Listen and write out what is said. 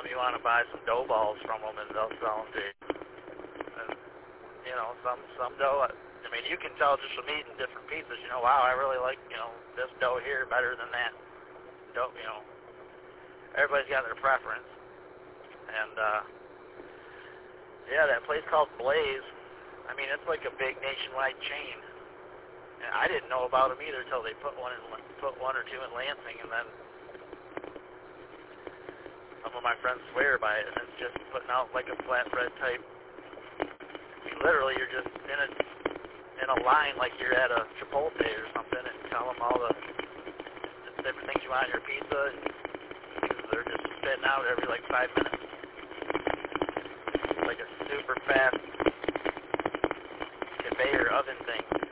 you want to buy some dough balls from them, and they'll sell them to you. And, you know, some dough, I mean, you can tell just from eating different pizzas, you know, wow, I really like, you know, this dough here better than that dough, you know. Everybody's got their preference. And, yeah, that place called Blaze, I mean, it's like a big nationwide chain. And I didn't know about them either until they put one or two in Lansing, and then some of my friends swear by it, and it's just putting out like a flatbread type. I mean, literally, you're just in a line like you're at a Chipotle or something, and tell them all the different things you want in your pizza, and they're just spitting out every like 5 minutes. Like a super fast conveyor oven thing.